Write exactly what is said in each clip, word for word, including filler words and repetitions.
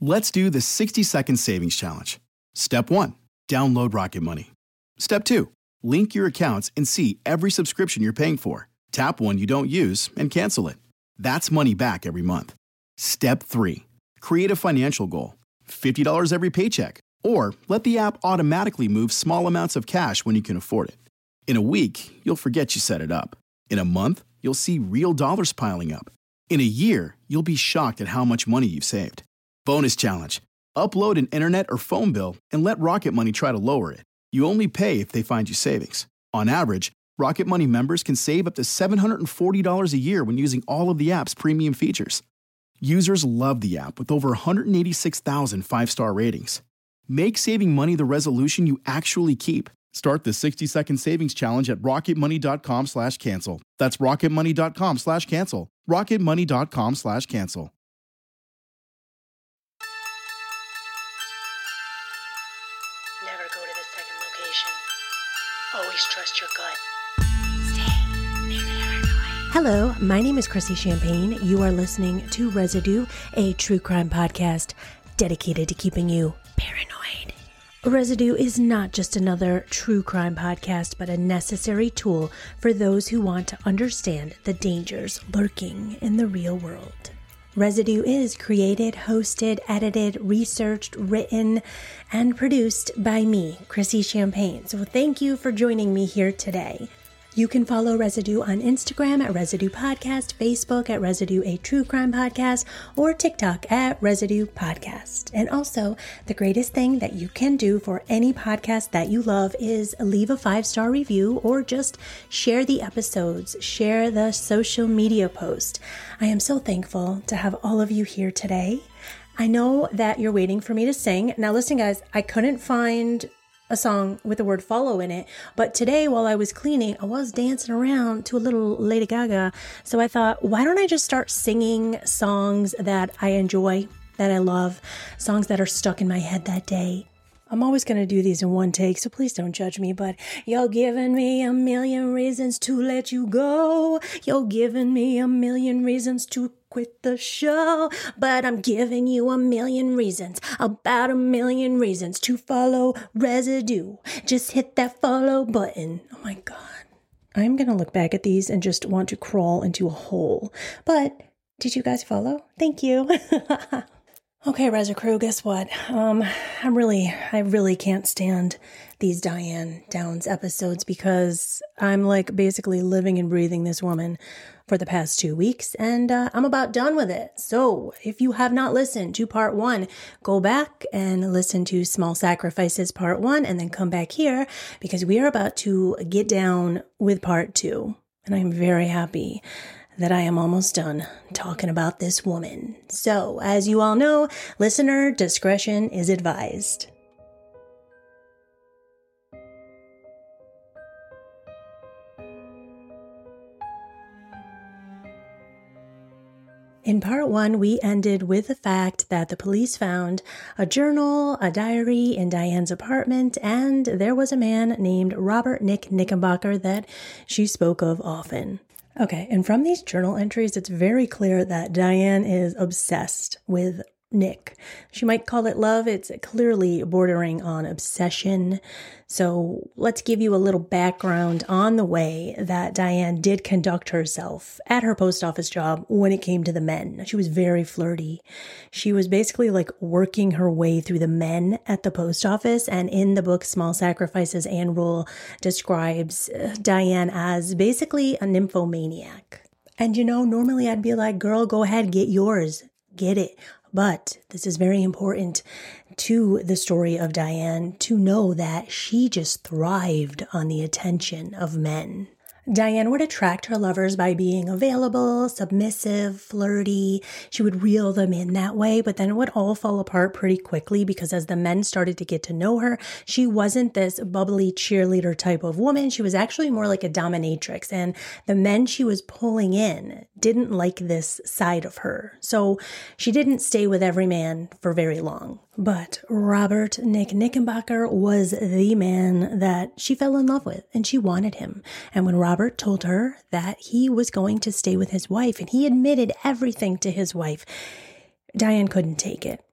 Let's do the sixty second savings challenge. Step one, download Rocket Money. Step two, link your accounts and see every subscription you're paying for. Tap one you don't use and cancel it. That's money back every month. Step three, create a financial goal. fifty dollars every paycheck. Or let the app automatically move small amounts of cash when you can afford it. In a week, you'll forget you set it up. In a month, you'll see real dollars piling up. In a year, you'll be shocked at how much money you've saved. Bonus challenge. Upload an internet or phone bill and let Rocket Money try to lower it. You only pay if they find you savings. On average, Rocket Money members can save up to seven hundred forty dollars a year when using all of the app's premium features. Users love the app with over one hundred eighty-six thousand five-star ratings. Make saving money the resolution you actually keep. Start the sixty second savings challenge at rocketmoney.com slash cancel. That's rocketmoney.com slash cancel. rocketmoney.com slash cancel. Never go to the second location. Always trust your gut. Hello, my name is Chrissy Champagne. You are listening to Residue, a true crime podcast dedicated to keeping you paranoid. Residue is not just another true crime podcast, but a necessary tool for those who want to understand the dangers lurking in the real world. Residue is created, hosted, edited, researched, written, and produced by me, Chrissy Champagne. So thank you for joining me here today. You can follow Residue on Instagram at Residue Podcast, Facebook at Residue A True Crime Podcast, or TikTok at Residue Podcast. And also, the greatest thing that you can do for any podcast that you love is leave a five-star review or just share the episodes, share the social media post. I am so thankful to have all of you here today. I know that you're waiting for me to sing. Now listen, guys, I couldn't find a song with the word follow in it, but today while I was cleaning, I was dancing around to a little Lady Gaga. So I thought, why don't I just start singing songs that I enjoy, that I love, songs that are stuck in my head that day. I'm always going to do these in one take, so please don't judge me, but you're giving me a million reasons to let you go. You're giving me a million reasons to quit the show, but I'm giving you a million reasons, about a million reasons to follow Residue. Just hit that follow button. Oh my God. I'm going to look back at these and just want to crawl into a hole. But did you guys follow? Thank you. Okay, Reza Crew, guess what? Um, I'm really, I really can't stand these Diane Downs episodes because I'm like basically living and breathing this woman for the past two weeks and uh, I'm about done with it. So if you have not listened to part one, go back and listen to Small Sacrifices part one and then come back here because we are about to get down with part two. And I'm very happy that I am almost done talking about this woman. So, as you all know, listener discretion is advised. In part one, we ended with the fact that the police found a journal, a diary in Diane's apartment, and there was a man named Robert Nick Knickerbocker that she spoke of often. Okay, and from these journal entries, it's very clear that Diane is obsessed with Nick. She might call it love. It's clearly bordering on obsession. So let's give you a little background on the way that Diane did conduct herself at her post office job when it came to the men. She was very flirty. She was basically like working her way through the men at the post office. And in the book, Small Sacrifices, Anne Rule describes Diane as basically a nymphomaniac. And you know, normally I'd be like, girl, go ahead, get yours, get it. But this is very important to the story of Diane to know that she just thrived on the attention of men. Diane would attract her lovers by being available, submissive, flirty. She would reel them in that way, but then it would all fall apart pretty quickly because as the men started to get to know her, she wasn't this bubbly cheerleader type of woman. She was actually more like a dominatrix, and the men she was pulling in didn't like this side of her. So she didn't stay with every man for very long. But Robert Nick Knickerbocker was the man that she fell in love with, and she wanted him. And when Robert told her that he was going to stay with his wife, and he admitted everything to his wife, Diane couldn't take it.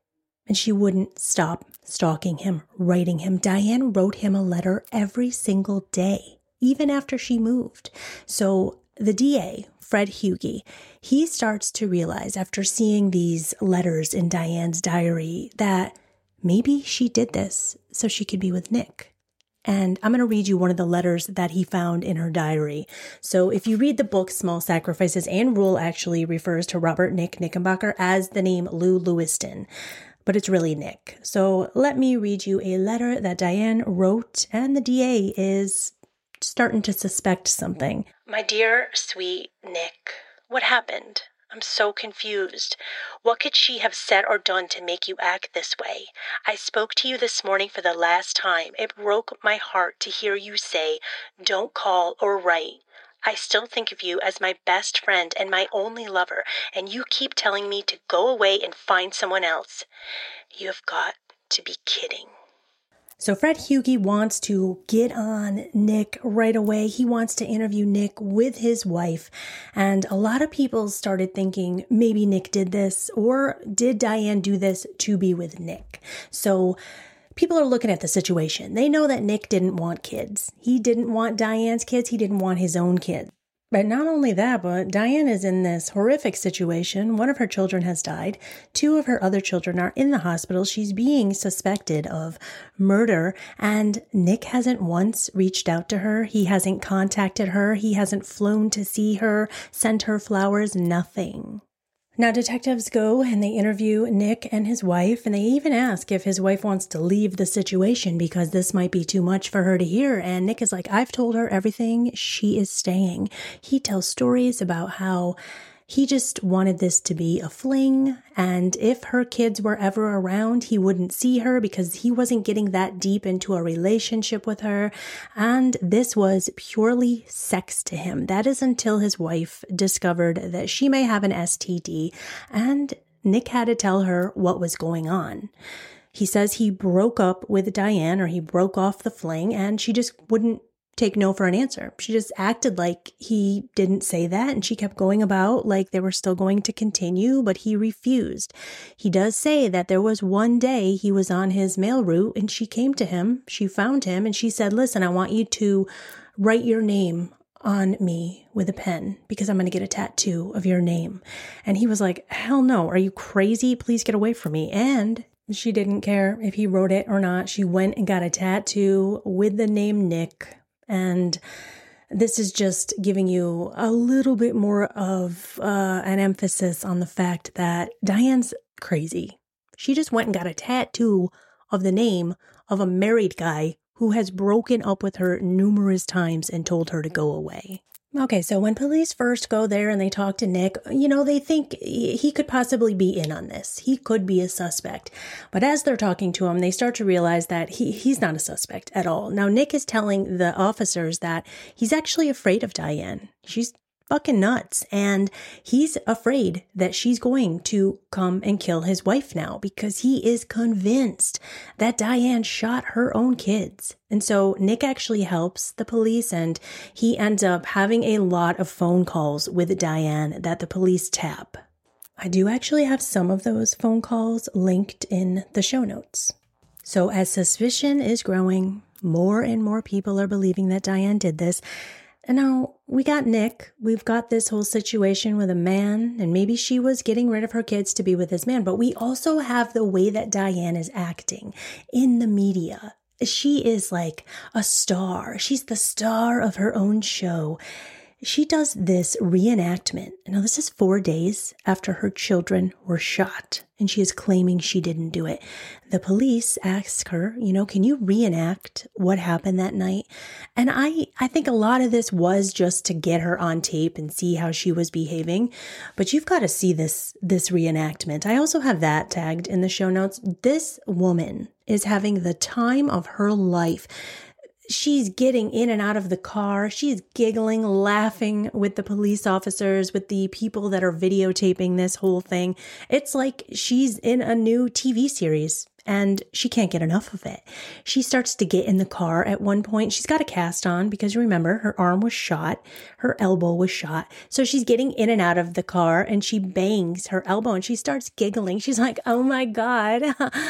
And she wouldn't stop stalking him, writing him. Diane wrote him a letter every single day, even after she moved. So the D A, Fred Hugi, he starts to realize after seeing these letters in Diane's diary that maybe she did this so she could be with Nick. And I'm going to read you one of the letters that he found in her diary. So if you read the book Small Sacrifices, Anne Rule actually refers to Robert Nick Knickerbocker as the name Lou Lewiston, but it's really Nick. So let me read you a letter that Diane wrote, and the D A is starting to suspect something. My dear, sweet Nick, what happened? I'm so confused. What could she have said or done to make you act this way? I spoke to you this morning for the last time. It broke my heart to hear you say, don't call or write. I still think of you as my best friend and my only lover, and you keep telling me to go away and find someone else. You have got to be kidding. So Fred Hugi wants to get on Nick right away. He wants to interview Nick with his wife. And a lot of people started thinking maybe Nick did this, or did Diane do this to be with Nick? So people are looking at the situation. They know that Nick didn't want kids. He didn't want Diane's kids. He didn't want his own kids. But not only that, but Diane is in this horrific situation. One of her children has died. Two of her other children are in the hospital. She's being suspected of murder, and Nick hasn't once reached out to her. He hasn't contacted her. He hasn't flown to see her, sent her flowers, nothing. Now, detectives go and they interview Nick and his wife, and they even ask if his wife wants to leave the situation because this might be too much for her to hear. And Nick is like, I've told her everything. She is staying. He tells stories about how he just wanted this to be a fling, and if her kids were ever around, he wouldn't see her because he wasn't getting that deep into a relationship with her, and this was purely sex to him. That is until his wife discovered that she may have an S T D, and Nick had to tell her what was going on. He says he broke up with Diane, or he broke off the fling, and she just wouldn't take no for an answer. She just acted like he didn't say that, and she kept going about like they were still going to continue, but he refused. He does say that there was one day he was on his mail route and she came to him, she found him, and she said, listen, I want you to write your name on me with a pen because I'm going to get a tattoo of your name. And he was like, hell no, are you crazy? Please get away from me. And she didn't care if he wrote it or not. She went and got a tattoo with the name Nick. And this is just giving you a little bit more of uh, an emphasis on the fact that Diane's crazy. She just went and got a tattoo of the name of a married guy who has broken up with her numerous times and told her to go away. Okay, so when police first go there and they talk to Nick, you know, they think he could possibly be in on this. He could be a suspect. But as they're talking to him, they start to realize that he he's not a suspect at all. Now, Nick is telling the officers that he's actually afraid of Diane. She's fucking nuts. And he's afraid that she's going to come and kill his wife now because he is convinced that Diane shot her own kids. And so Nick actually helps the police, and he ends up having a lot of phone calls with Diane that the police tap. I do actually have some of those phone calls linked in the show notes. So as suspicion is growing, more and more people are believing that Diane did this. And now we got Nick, we've got this whole situation with a man, and maybe she was getting rid of her kids to be with this man, but we also have the way that Diane is acting in the media. She is like a star. She's the star of her own show. She does this reenactment. Now, this is four days after her children were shot, and she is claiming she didn't do it. The police ask her, you know, can you reenact what happened that night? And I, I think a lot of this was just to get her on tape and see how she was behaving. But you've got to see this, this reenactment. I also have that tagged in the show notes. This woman is having the time of her life. She's getting in and out of the car. She's giggling, laughing with the police officers, with the people that are videotaping this whole thing. It's like she's in a new T V series. and she can't get enough of it. She starts to get in the car at one point. She's got a cast on because remember, her arm was shot, her elbow was shot. So she's getting in and out of the car and she bangs her elbow and she starts giggling. She's like, oh my God,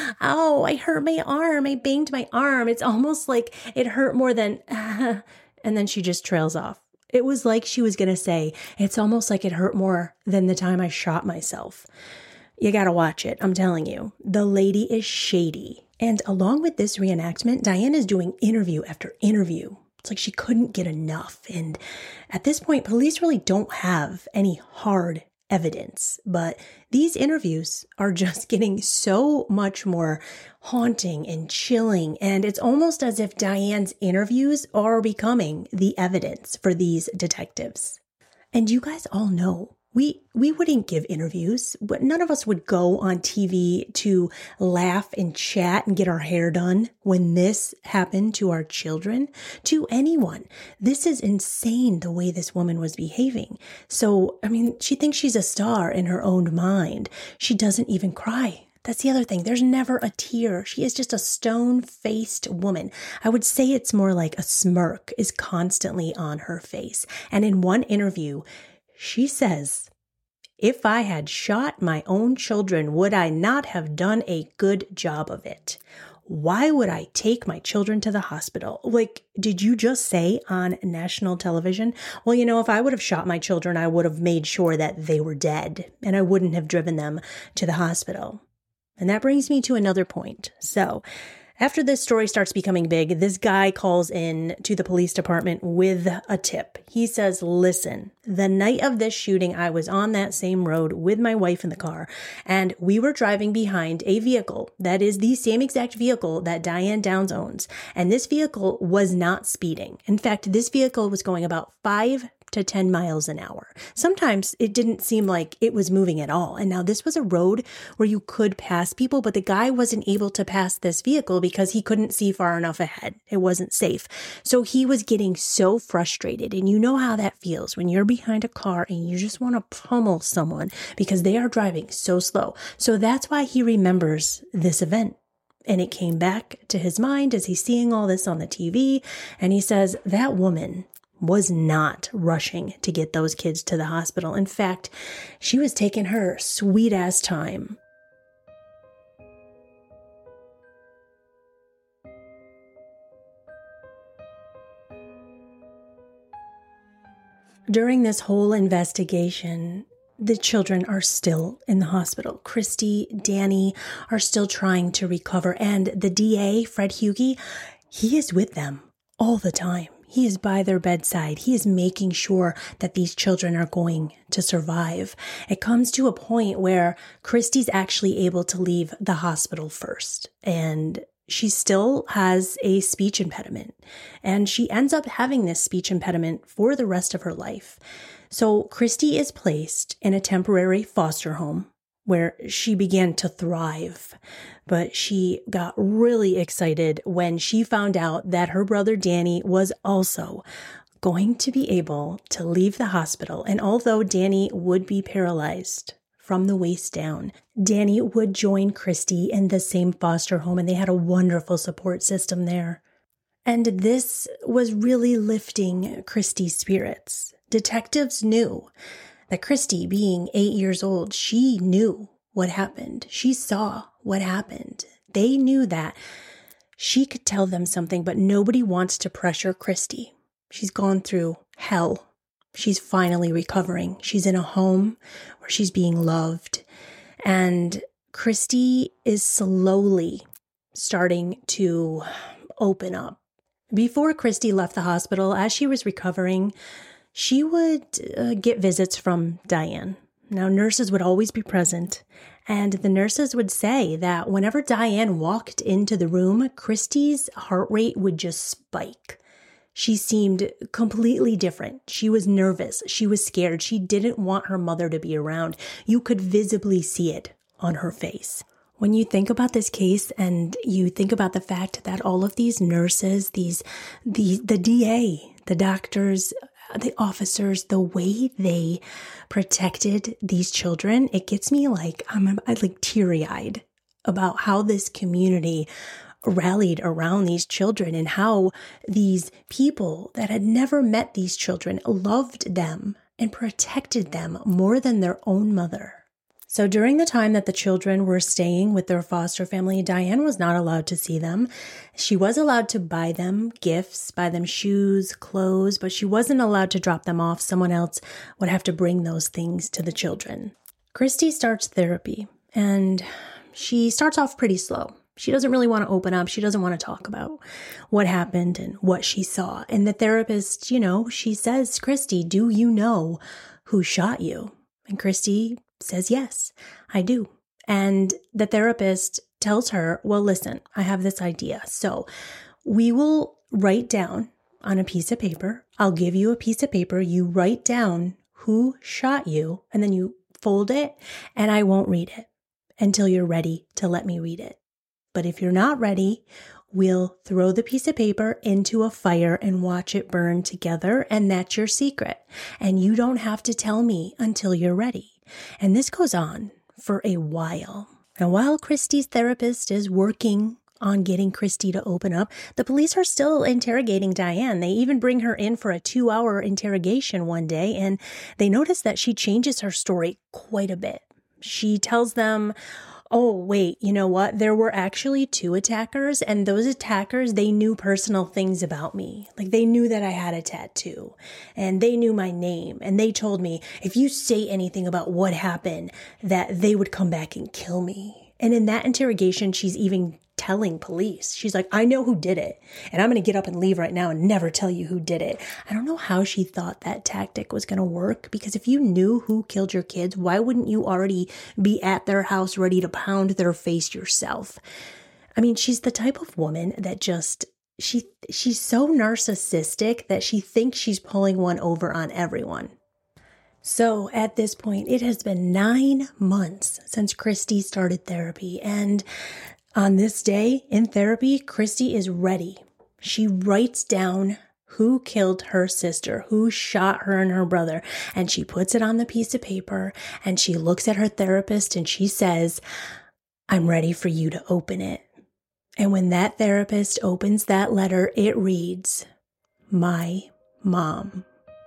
oh, I hurt my arm. I banged my arm. It's almost like it hurt more than, and then she just trails off. It was like she was going to say, it's almost like it hurt more than the time I shot myself. You got to watch it. I'm telling you, the lady is shady. And along with this reenactment, Diane is doing interview after interview. It's like she couldn't get enough. And at this point, police really don't have any hard evidence. But these interviews are just getting so much more haunting and chilling. And it's almost as if Diane's interviews are becoming the evidence for these detectives. And you guys all know, We we wouldn't give interviews, but none of us would go on T V to laugh and chat and get our hair done when this happened to our children, to anyone. This is insane the way this woman was behaving. So, I mean, she thinks she's a star in her own mind. She doesn't even cry. That's the other thing. There's never a tear. She is just a stone-faced woman. I would say it's more like a smirk is constantly on her face. And in one interview, she says, if I had shot my own children, would I not have done a good job of it? Why would I take my children to the hospital? Like, did you just say on national television? Well, you know, if I would have shot my children, I would have made sure that they were dead and I wouldn't have driven them to the hospital. And that brings me to another point. So, after this story starts becoming big, this guy calls in to the police department with a tip. He says, listen, the night of this shooting, I was on that same road with my wife in the car, and we were driving behind a vehicle that is the same exact vehicle that Diane Downs owns. And this vehicle was not speeding. In fact, this vehicle was going about five to ten miles an hour. Sometimes it didn't seem like it was moving at all. And now this was a road where you could pass people, but the guy wasn't able to pass this vehicle because he couldn't see far enough ahead. It wasn't safe. So he was getting so frustrated. And you know how that feels when you're behind a car and you just want to pummel someone because they are driving so slow. So that's why he remembers this event. And it came back to his mind as he's seeing all this on the T V. And he says, that woman was not rushing to get those kids to the hospital. In fact, she was taking her sweet ass time. During this whole investigation, the children are still in the hospital. Christy, Danny are still trying to recover. And the D A, Fred Hugie, he is with them all the time. He is by their bedside. He is making sure that these children are going to survive. It comes to a point where Christy's actually able to leave the hospital first. And she still has a speech impediment. And she ends up having this speech impediment for the rest of her life. So Christy is placed in a temporary foster home where she began to thrive. But she got really excited when she found out that her brother Danny was also going to be able to leave the hospital. And although Danny would be paralyzed from the waist down, Danny would join Christy in the same foster home, and they had a wonderful support system there. And this was really lifting Christy's spirits. Detectives knew that Christy, being eight years old, she knew what happened. She saw what happened. They knew that she could tell them something, but nobody wants to pressure Christy. She's gone through hell. She's finally recovering. She's in a home where she's being loved. And Christy is slowly starting to open up. Before Christy left the hospital, as she was recovering, she would uh, get visits from Diane. Now, nurses would always be present, and the nurses would say that whenever Diane walked into the room, Christy's heart rate would just spike. She seemed completely different. She was nervous. She was scared. She didn't want her mother to be around. You could visibly see it on her face. When you think about this case and you think about the fact that all of these nurses, these the the D A, the doctors, the officers, the way they protected these children, it gets me like, I'm, I'm like teary-eyed. about how this community rallied around these children and how these people that had never met these children loved them and protected them more than their own mother. So during the time that the children were staying with their foster family, Diane was not allowed to see them. She was allowed to buy them gifts, buy them shoes, clothes, but she wasn't allowed to drop them off. Someone else would have to bring those things to the children. Christy starts therapy, and she starts off pretty slow. She doesn't really want to open up. She doesn't want to talk about what happened and what she saw. And the therapist, you know, she says, Christy, do you know who shot you? And Christy says, yes, I do. And the therapist tells her, well, listen, I have this idea. So we will write down on a piece of paper. I'll give you a piece of paper. You write down who shot you, and then you fold it, and I won't read it until you're ready to let me read it. But if you're not ready, we'll throw the piece of paper into a fire and watch it burn together. And that's your secret. And you don't have to tell me until you're ready. And this goes on for a while. And while Christy's therapist is working on getting Christy to open up, the police are still interrogating Diane. They even bring her in for a two-hour interrogation one day, and they notice that she changes her story quite a bit. She tells them, oh, wait, you know what? There were actually two attackers, and those attackers, they knew personal things about me. Like, they knew that I had a tattoo, and they knew my name, and they told me if you say anything about what happened, that they would come back and kill me. And in that interrogation, she's even telling police. She's like, I know who did it, and I'm going to get up and leave right now and never tell you who did it. I don't know how she thought that tactic was going to work, because if you knew who killed your kids, why wouldn't you already be at their house ready to pound their face yourself? I mean, she's the type of woman that just, she she's so narcissistic that she thinks she's pulling one over on everyone. So at this point, it has been nine months since Christy started therapy, and on this day in therapy, Christy is ready. She writes down who killed her sister, who shot her and her brother, and she puts it on the piece of paper, and she looks at her therapist and she says, I'm ready for you to open it. And when that therapist opens that letter, it reads, My Mom.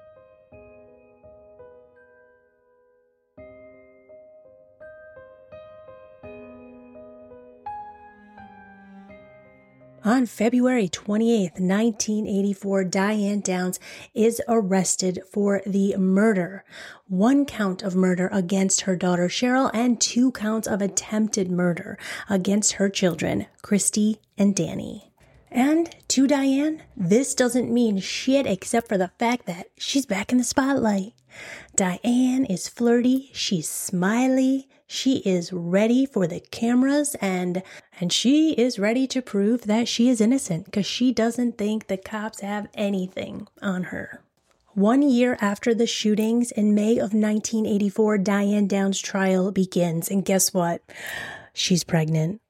On February twenty-eighth, nineteen eighty-four, Diane Downs is arrested for the murder. One count of murder against her daughter Cheryl and two counts of attempted murder against her children, Christy and Danny. And to Diane, this doesn't mean shit except for the fact that she's back in the spotlight. Diane is flirty, she's smiley, she is ready for the cameras, and and she is ready to prove that she is innocent because she doesn't think the cops have anything on her. One year after the shootings, in May of nineteen eighty-four, Diane Downs' trial begins, and guess what? She's pregnant.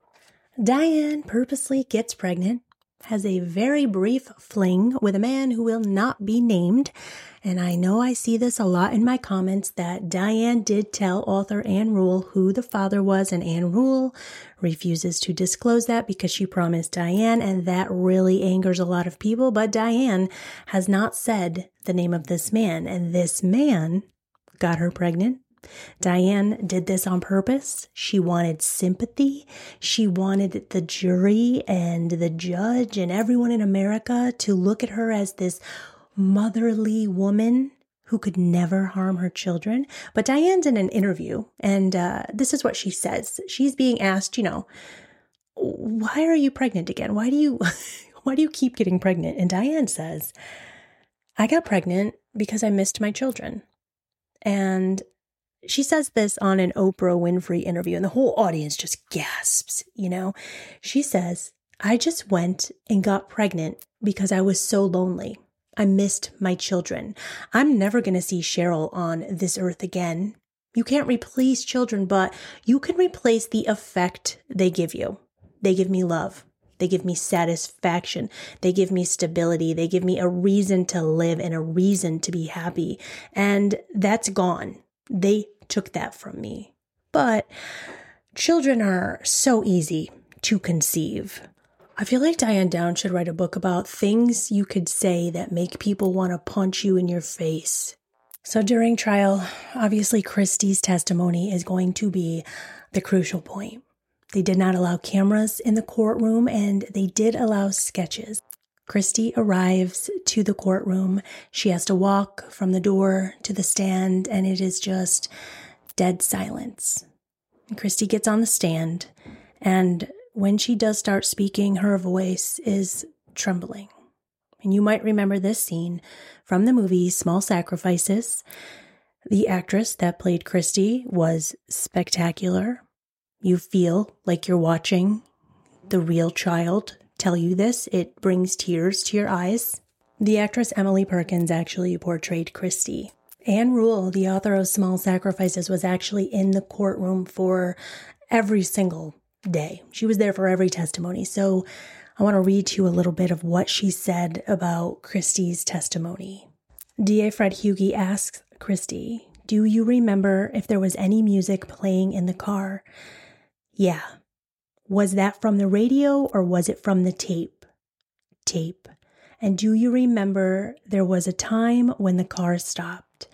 Diane purposely gets pregnant, has a very brief fling with a man who will not be named. And I know I see this a lot in my comments that Diane did tell author Ann Rule who the father was, and Ann Rule refuses to disclose that because she promised Diane, and that really angers a lot of people. But Diane has not said the name of this man, and this man got her pregnant. Diane did this on purpose. She wanted sympathy. She wanted the jury and the judge and everyone in America to look at her as this motherly woman who could never harm her children. But Diane's in an interview, and uh, this is what she says. She's being asked, you know, why are you pregnant again? Why do you, why do you keep getting pregnant? And Diane says, I got pregnant because I missed my children. And she says this on an Oprah Winfrey interview, and the whole audience just gasps, you know. She says, I just went and got pregnant because I was so lonely. I missed my children. I'm never going to see Cheryl on this earth again. You can't replace children, but you can replace the effect they give you. They give me love. They give me satisfaction. They give me stability. They give me a reason to live and a reason to be happy. And that's gone. They took that from me. But Children are so easy to conceive. I feel like Diane Downs should write a book about things you could say that make people want to punch you in your face. So during trial, obviously Christy's testimony is going to be the crucial point. They did not allow cameras in the courtroom, and they did allow sketches. Christy arrives to the courtroom. She has to walk from the door to the stand, and it is just dead silence. And Christy gets on the stand, and when she does start speaking, her voice is trembling. And you might remember this scene from the movie Small Sacrifices. The actress that played Christy was spectacular. You feel like you're watching the real child tell you this. It brings tears to your eyes. The actress Emily Perkins actually portrayed Christy. Anne Rule, the author of Small Sacrifices, was actually in the courtroom for every single day. She was there for every testimony. So I want to read to you a little bit of what she said about Christy's testimony. D A Fred Hugie asks Christy, "Do you remember if there was any music playing in the car?" "Yeah." "Was that from the radio or was it from the tape?" "Tape." "And do you remember there was a time when the car stopped?"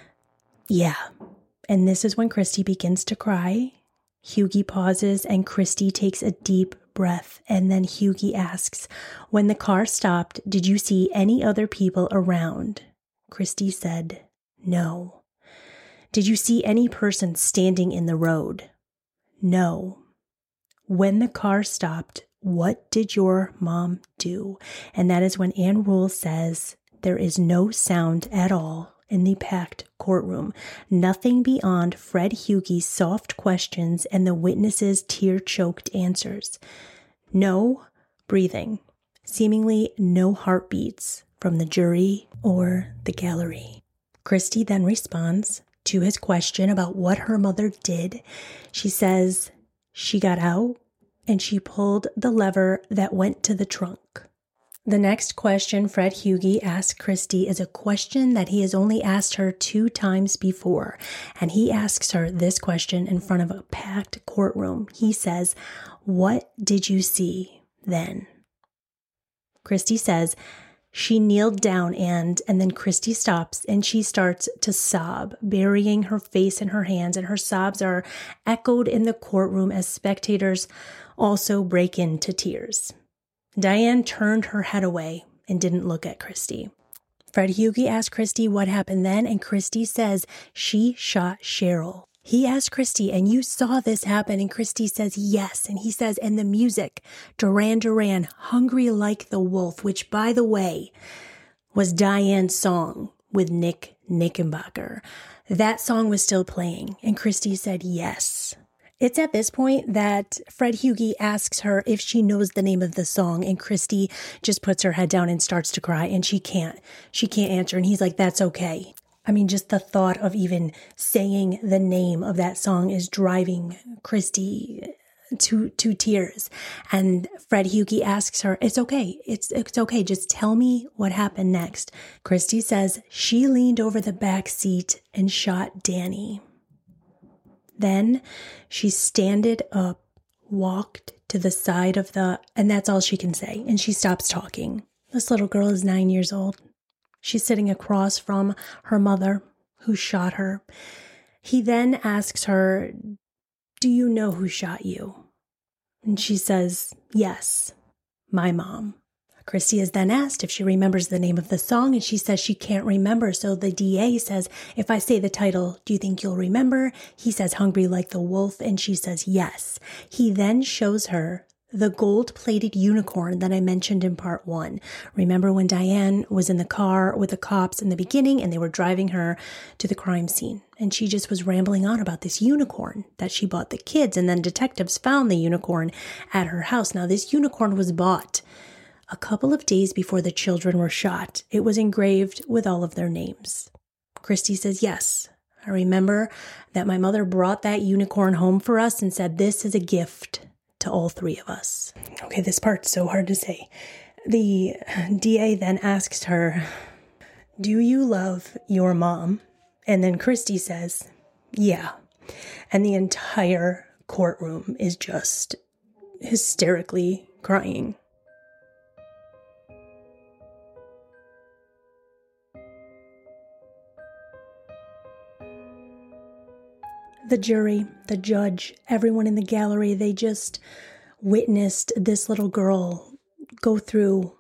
"Yeah." And this is when Christy begins to cry. Hugie pauses and Christy takes a deep breath, and then Hugie asks, "When the car stopped, did you see any other people around?" Christy said, "No." "Did you see any person standing in the road?" "No." "When the car stopped, what did your mom do?" And that is when Anne Rule says, "There is no sound at all in the packed courtroom, nothing beyond Fred Hugie's soft questions and the witnesses' tear-choked answers. No breathing, seemingly no heartbeats from the jury or the gallery." Christy then responds to his question about what her mother did. She says she got out and she pulled the lever that went to the trunk. The next question Fred Hugie asked Christy is a question that he has only asked her two times before, and he asks her this question in front of a packed courtroom. He says, "What did you see then?" Christy says she kneeled down and, and then Christy stops and she starts to sob, burying her face in her hands, and her sobs are echoed in the courtroom as spectators also break into tears. Diane turned her head away and didn't look at Christy. Fred Hugie asked Christy what happened then, and Christy says she shot Cheryl. He asked Christy, "And you saw this happen?" And Christy says, "Yes." And he says, "And the music, Duran Duran, Hungry Like the Wolf," which, by the way, was Diane's song with Nick Nickenbacker. That song was still playing, and Christy said, "Yes." It's at this point that Fred Hugie asks her if she knows the name of the song, and Christy just puts her head down and starts to cry, and she can't. She can't answer, and he's like, "That's okay." I mean, just the thought of even saying the name of that song is driving Christy to to tears. And Fred Hugie asks her, "It's okay. It's it's okay. Just tell me what happened next." Christy says she leaned over the back seat and shot Danny. Then she standed up, walked to the side of the, and that's all she can say. And she stops talking. This little girl is nine years old. She's sitting across from her mother who shot her. He then asks her, "Do you know who shot you?" And she says, "Yes, my mom." Christy is then asked if she remembers the name of the song, and she says she can't remember. So the D A says, "If I say the title, do you think you'll remember?" He says, "Hungry Like the Wolf," and she says, "Yes." He then shows her the gold-plated unicorn that I mentioned in part one. Remember when Diane was in the car with the cops in the beginning and they were driving her to the crime scene, and she just was rambling on about this unicorn that she bought the kids, and then detectives found the unicorn at her house. Now, this unicorn was bought a couple of days before the children were shot. It was engraved with all of their names. Christy says, "Yes, I remember that my mother brought that unicorn home for us and said, 'This is a gift to all three of us.'" Okay, this part's so hard to say. The D A then asks her, "Do you love your mom?" And then Christy says, "Yeah." And the entire courtroom is just hysterically crying. The jury, the judge, everyone in the gallery, they just witnessed this little girl go through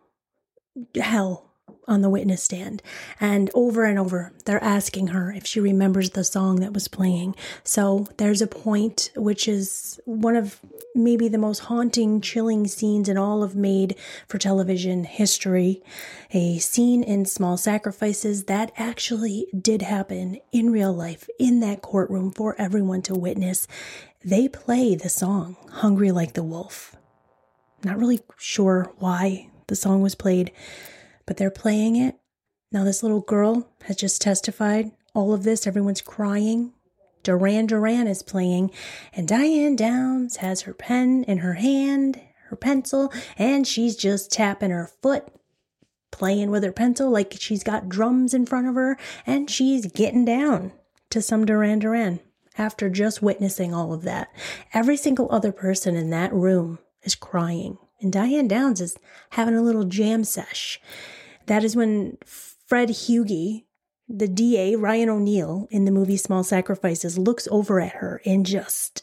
hell on the witness stand. And over and over, they're asking her if she remembers the song that was playing. So there's a point, which is one of maybe the most haunting, chilling scenes in all of made-for-television history. A scene in Small Sacrifices that actually did happen in real life, in that courtroom for everyone to witness. They play the song, Hungry Like the Wolf. Not really sure why the song was played, but they're playing it. Now this little girl has just testified all of this. Everyone's crying. Duran Duran is playing, and Diane Downs has her pen in her hand, her pencil, and she's just tapping her foot, playing with her pencil like she's got drums in front of her, and she's getting down to some Duran Duran after just witnessing all of that. Every single other person in that room is crying, and Diane Downs is having a little jam sesh. That is when Fred Hugie, the D A, Ryan O'Neal, in the movie Small Sacrifices, looks over at her in just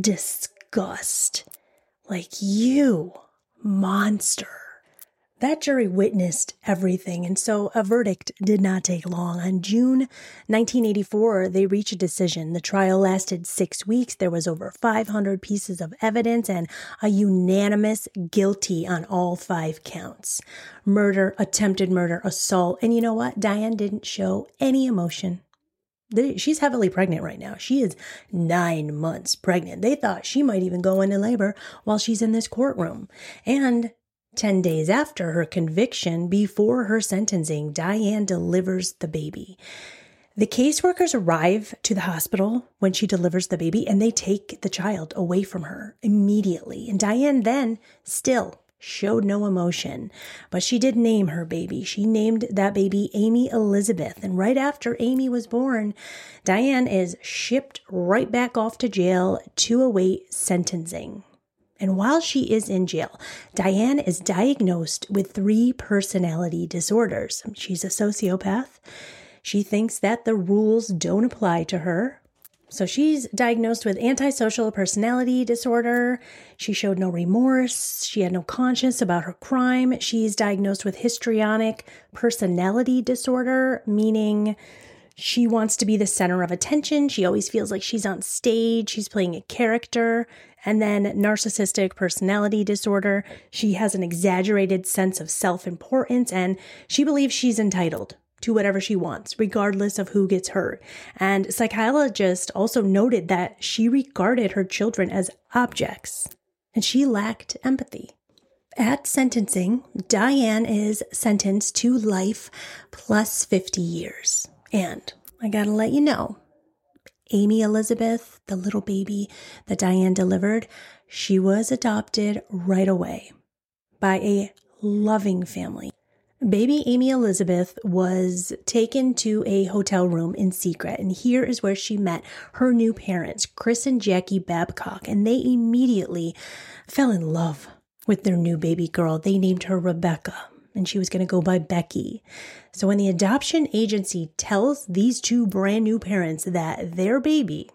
disgust. Like, you monster. That jury witnessed everything, and so a verdict did not take long. On June nineteen eighty-four, they reached a decision. The trial lasted six weeks. There was over five hundred pieces of evidence and a unanimous guilty on all five counts. Murder, attempted murder, assault, and you know what? Diane didn't show any emotion. She's heavily pregnant right now. She is nine months pregnant. They thought she might even go into labor while she's in this courtroom. And Ten days after her conviction, before her sentencing, Diane delivers the baby. The caseworkers arrive to the hospital when she delivers the baby, and they take the child away from her immediately. And Diane then still showed no emotion, but she did name her baby. She named that baby Amy Elizabeth. And right after Amy was born, Diane is shipped right back off to jail to await sentencing. And while she is in jail, Diane is diagnosed with three personality disorders. She's a sociopath. She thinks that the rules don't apply to her. So she's diagnosed with antisocial personality disorder. She showed no remorse. She had no conscience about her crime. She's diagnosed with histrionic personality disorder, meaning she wants to be the center of attention. She always feels like she's on stage. She's playing a character. And then narcissistic personality disorder. She has an exaggerated sense of self-importance, and she believes she's entitled to whatever she wants, regardless of who gets hurt. And psychologists also noted that she regarded her children as objects, and she lacked empathy. At sentencing, Diane is sentenced to life plus fifty years. And I gotta let you know, Amy Elizabeth, the little baby that Diane delivered, she was adopted right away by a loving family. Baby Amy Elizabeth was taken to a hotel room in secret, and here is where she met her new parents, Chris and Jackie Babcock, and they immediately fell in love with their new baby girl. They named her Rebecca, and she was going to go by Becky. So when the adoption agency tells these two brand new parents that their baby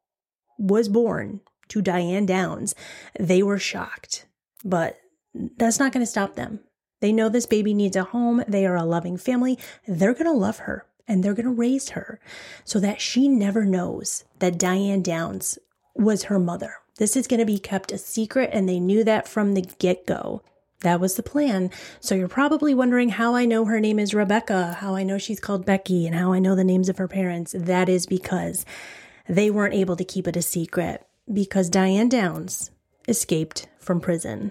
was born to Diane Downs, they were shocked. But that's not going to stop them. They know this baby needs a home. They are a loving family. They're going to love her, and they're going to raise her so that she never knows that Diane Downs was her mother. This is going to be kept a secret, and they knew that from the get-go. That was the plan. So you're probably wondering how I know her name is Rebecca, how I know she's called Becky, and how I know the names of her parents. That is because they weren't able to keep it a secret, because Diane Downs escaped from prison.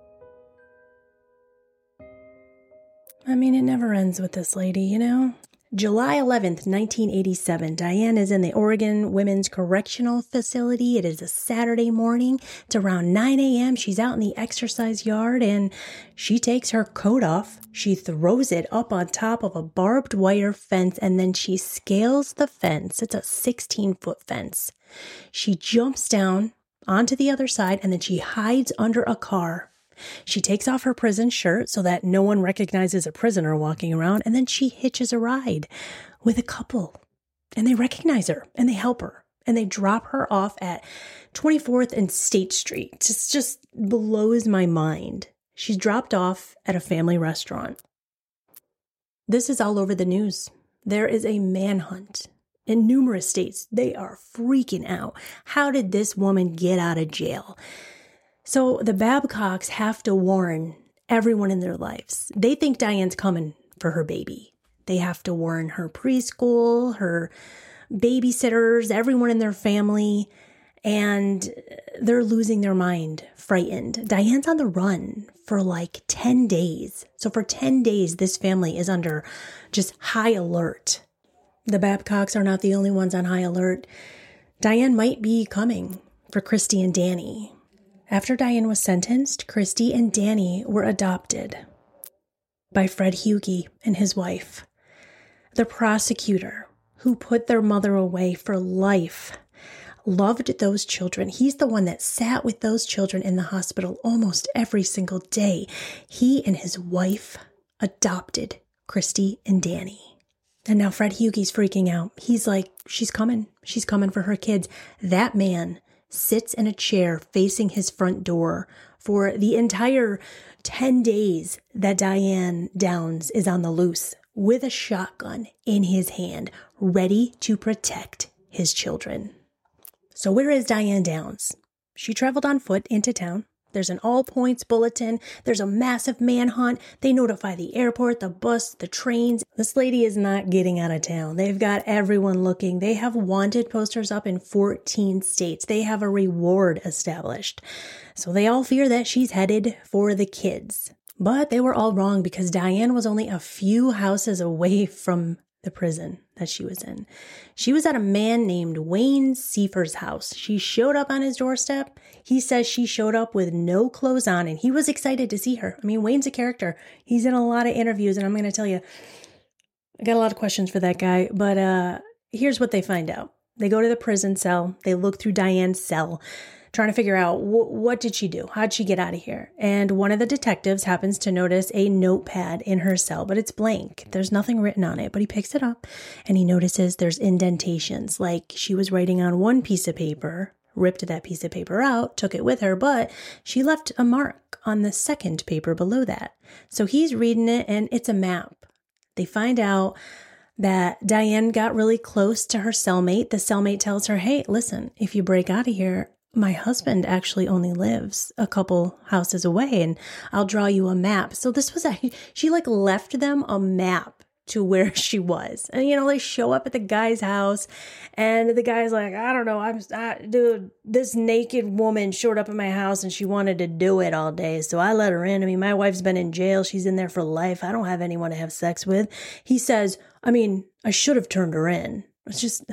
I mean, it never ends with this lady, you know? July eleventh, nineteen eighty-seven, Diane is in the Oregon Women's Correctional Facility. It is a Saturday morning. It's around nine a.m. She's out in the exercise yard and she takes her coat off. She throws it up on top of a barbed wire fence and then she scales the fence. It's a sixteen-foot fence. She jumps down onto the other side and then she hides under a car. She takes off her prison shirt so that no one recognizes a prisoner walking around, and then she hitches a ride with a couple. And they recognize her, and they help her, and they drop her off at twenty-fourth and State Street. Just, just blows my mind. She's dropped off at a family restaurant. This is all over the news. There is a manhunt in numerous states. They are freaking out. How did this woman get out of jail? So the Babcocks have to warn everyone in their lives. They think Diane's coming for her baby. They have to warn her preschool, her babysitters, everyone in their family, and they're losing their mind, frightened. Diane's on the run for like ten days. So for ten days, this family is under just high alert. The Babcocks are not the only ones on high alert. Diane might be coming for Christy and Danny. After Diane was sentenced, Christy and Danny were adopted by Fred Hugie and his wife. The prosecutor, who put their mother away for life, loved those children. He's the one that sat with those children in the hospital almost every single day. He and his wife adopted Christy and Danny. And now Fred Hugie's freaking out. He's like, she's coming. She's coming for her kids. That man sits in a chair facing his front door for the entire ten days that Diane Downs is on the loose with a shotgun in his hand, ready to protect his children. So where is Diane Downs? She traveled on foot into town. There's an all-points bulletin. There's a massive manhunt. They notify the airport, the bus, the trains. This lady is not getting out of town. They've got everyone looking. They have wanted posters up in fourteen states. They have a reward established. So they all fear that she's headed for the kids. But they were all wrong because Diane was only a few houses away from the prison that she was in. She was at a man named Wayne Seifer's house. She showed up on his doorstep. He says she showed up with no clothes on and he was excited to see her. I mean, Wayne's a character. He's in a lot of interviews and I'm going to tell you, I got a lot of questions for that guy, but uh, here's what they find out. They go to the prison cell. They look through Diane's cell, trying to figure out wh- what did she do? How'd she get out of here? And one of the detectives happens to notice a notepad in her cell, but it's blank. There's nothing written on it, but he picks it up and he notices there's indentations, like she was writing on one piece of paper, ripped that piece of paper out, took it with her, but she left a mark on the second paper below that. So he's reading it and it's a map. They find out that Diane got really close to her cellmate. The cellmate tells her, hey, listen, if you break out of here, my husband actually only lives a couple houses away and I'll draw you a map. So this was a, she like left them a map to where she was. And, you know, they show up at the guy's house and the guy's like, I don't know, I'm, I, dude, this naked woman showed up at my house and she wanted to do it all day. So I let her in. I mean, my wife's been in jail. She's in there for life. I don't have anyone to have sex with. He says, I mean, I should have turned her in. It's just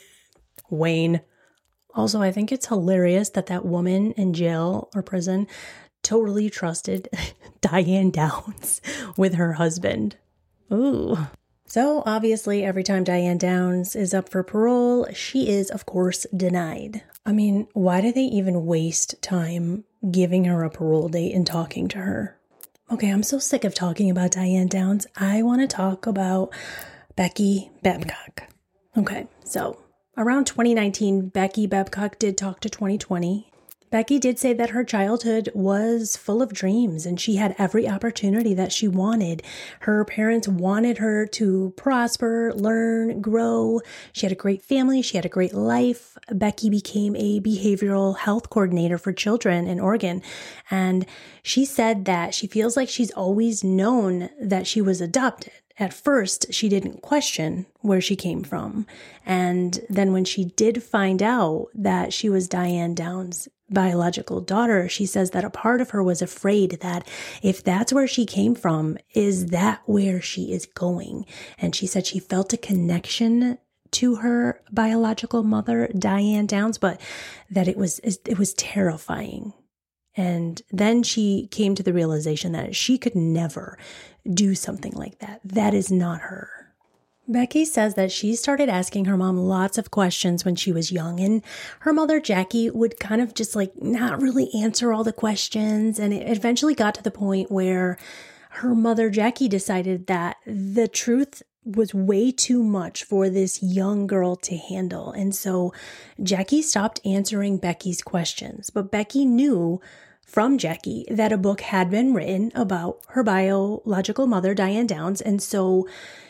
Wayne. Also, I think it's hilarious that that woman in jail or prison totally trusted Diane Downs with her husband. Ooh. So obviously, every time Diane Downs is up for parole, she is, of course, denied. I mean, why do they even waste time giving her a parole date and talking to her? Okay, I'm so sick of talking about Diane Downs. I want to talk about Becky Babcock. Okay, so around twenty nineteen, Becky Babcock did talk to twenty twenty. Becky did say that her childhood was full of dreams and she had every opportunity that she wanted. Her parents wanted her to prosper, learn, grow. She had a great family. She had a great life. Becky became a behavioral health coordinator for children in Oregon. And she said that she feels like she's always known that she was adopted. At first, she didn't question where she came from. And then when she did find out that she was Diane Downs' biological daughter, she says that a part of her was afraid that if that's where she came from, is that where she is going? And she said she felt a connection to her biological mother, Diane Downs, but that it was it was terrifying. And then she came to the realization that she could never do something like that. That is not her. Becky says that she started asking her mom lots of questions when she was young, and her mother, Jackie, would kind of just like not really answer all the questions. And it eventually got to the point where her mother, Jackie, decided that the truth was way too much for this young girl to handle. And so Jackie stopped answering Becky's questions, but Becky knew from Jackie that a book had been written about her biological mother, Diane Downs. And so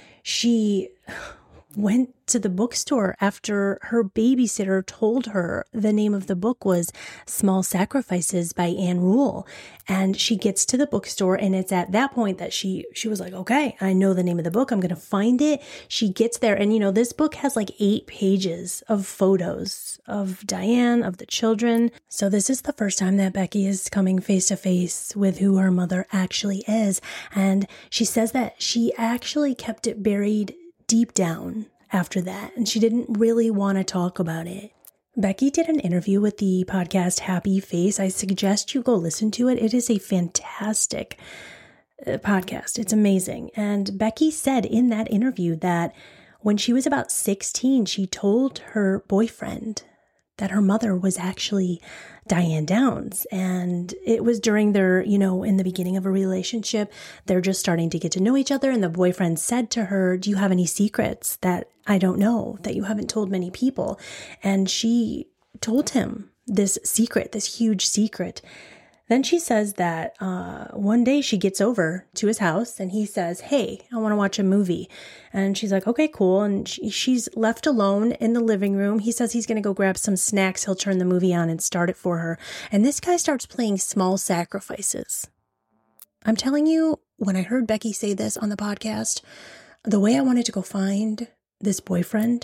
she went to the bookstore after her babysitter told her the name of the book was Small Sacrifices by Ann Rule. And she gets to the bookstore, and it's at that point that she she was like, okay, I know the name of the book. I'm going to find it. She gets there, and you know, this book has like eight pages of photos of Diane, of the children. So this is the first time that Becky is coming face to face with who her mother actually is. And she says that she actually kept it buried deep down after that, and she didn't really want to talk about it. Becky did an interview with the podcast Happy Face. I suggest you go listen to it. It is a fantastic uh, podcast. It's amazing. And Becky said in that interview that when she was about sixteen, she told her boyfriend that her mother was actually Diane Downs. And it was during their, you know, in the beginning of a relationship, they're just starting to get to know each other. And the boyfriend said to her, do you have any secrets that I don't know, that you haven't told many people? And she told him this secret, this huge secret. Then she says that uh, one day she gets over to his house and he says, hey, I want to watch a movie. And she's like, okay, cool. And she, she's left alone in the living room. He says he's going to go grab some snacks. He'll turn the movie on and start it for her. And this guy starts playing Small Sacrifices. I'm telling you, when I heard Becky say this on the podcast, the way I wanted to go find this boyfriend,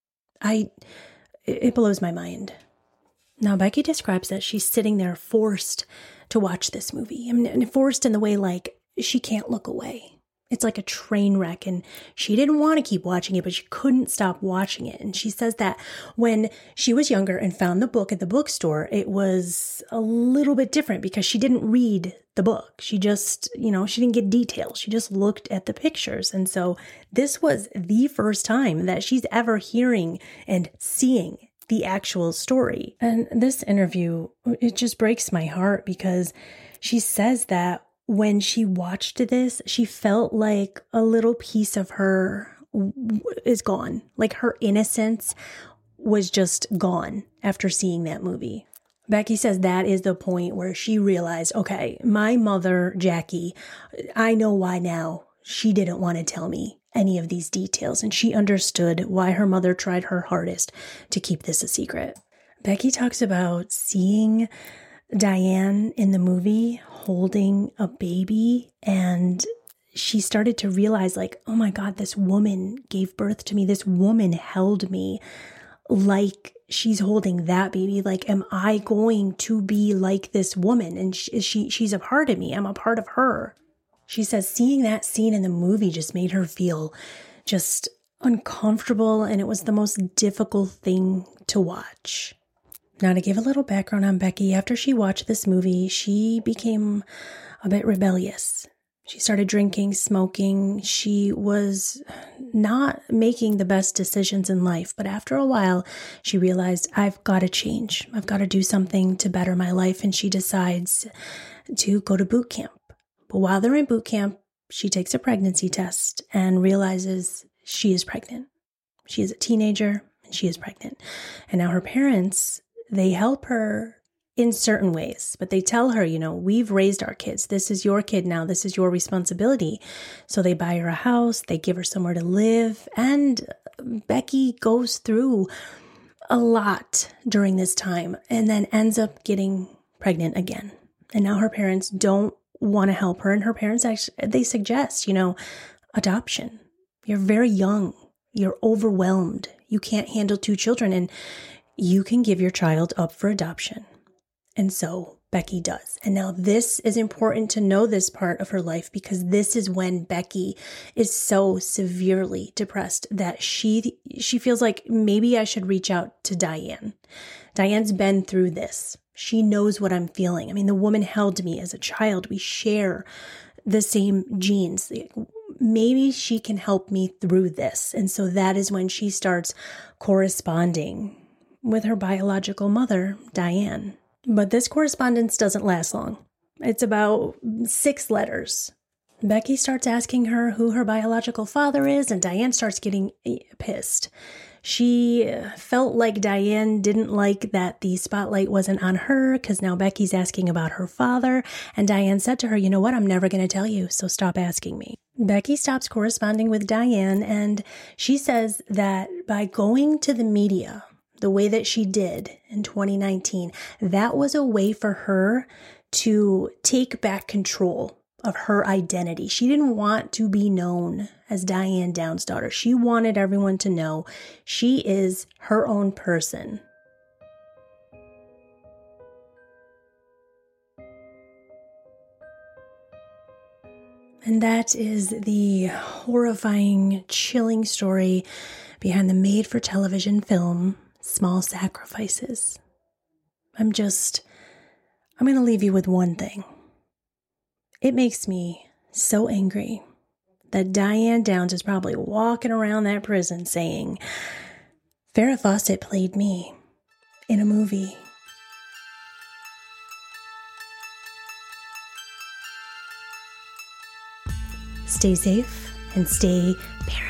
I it blows my mind. Now, Becky describes that she's sitting there forced to watch this movie. I mean, forced in the way like she can't look away. It's like a train wreck, and she didn't want to keep watching it, but she couldn't stop watching it. And she says that when she was younger and found the book at the bookstore, it was a little bit different because she didn't read the book. She just, you know, she didn't get details. She just looked at the pictures. And so this was the first time that she's ever hearing and seeing the actual story. And this interview, it just breaks my heart because she says that when she watched this, she felt like a little piece of her is gone. Like her innocence was just gone after seeing that movie. Becky says that is the point where she realized, okay, my mother, Jackie, I know why now. She didn't want to tell me any of these details, and she understood why her mother tried her hardest to keep this a secret. Becky talks about seeing Diane in the movie holding a baby, and she started to realize like, oh my God, this woman gave birth to me. This woman held me like she's holding that baby. Like, am I going to be like this woman? And she, she she's a part of me. I'm a part of her. She says seeing that scene in the movie just made her feel just uncomfortable, and it was the most difficult thing to watch. Now, to give a little background on Becky, after she watched this movie, she became a bit rebellious. She started drinking, smoking. She was not making the best decisions in life, but after a while, she realized, I've got to change. I've got to do something to better my life, and she decides to go to boot camp. But while they're in boot camp, she takes a pregnancy test and realizes she is pregnant. She is a teenager and she is pregnant. And now her parents, they help her in certain ways, but they tell her, you know, we've raised our kids. This is your kid now. This is your responsibility. So they buy her a house. They give her somewhere to live. And Becky goes through a lot during this time and then ends up getting pregnant again. And now her parents don't want to help her, and her parents actually, they suggest, you know, adoption. You're very young, you're overwhelmed, you can't handle two children, and you can give your child up for adoption. And so Becky does. And now this is important to know this part of her life, because this is when Becky is so severely depressed that she she feels like maybe I should reach out to Diane. Diane's been through this. She knows what I'm feeling. I mean, the woman held me as a child. We share the same genes. Maybe she can help me through this. And so that is when she starts corresponding with her biological mother, Diane. But this correspondence doesn't last long. It's about six letters. Becky starts asking her who her biological father is, and Diane starts getting pissed. She felt like Diane didn't like that the spotlight wasn't on her, because now Becky's asking about her father. And Diane said to her, you know what, I'm never going to tell you, so stop asking me. Becky stops corresponding with Diane, and she says that by going to the media the way that she did in twenty nineteen, that was a way for her to take back control of her identity. She didn't want to be known as Diane Downs' daughter. She wanted everyone to know she is her own person. And that is the horrifying, chilling story behind the made-for-television film Small Sacrifices. I'm just, I'm going to leave you with one thing. It makes me so angry that Diane Downs is probably walking around that prison saying, Farrah Fawcett played me in a movie. Stay safe and stay paranoid.